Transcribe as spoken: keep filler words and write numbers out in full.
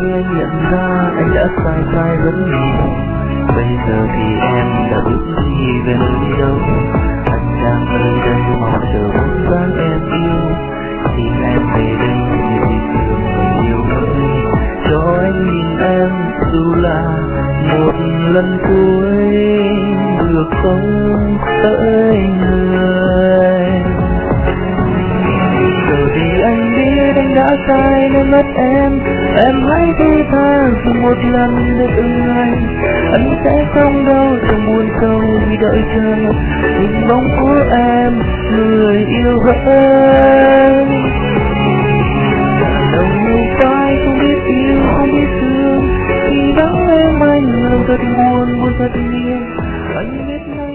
anh nhận ra anh đã sai sai rất nhiều. Bây giờ thì em đã biết gì về nơi đi đâu. Anh đang ở đây mong chờ bóng dáng em yêu. Xin em về đây như bình thường người yêu ơi. Cho anh nhìn em dù là một lần cuối, được không hỡi người. Giờ thì anh biết anh đã sai nên mất em. Em hãy thứ tha dù một lần để từng ngày. Anh sẽ không đâu chẳng buồn câu vì đợi chờ hình bóng của em, người yêu hỡi. Đầu nhiều vai không biết yêu không biết thương, khi đắng em anh lòng thật buồn buồn thật nhiều. Anh biết nay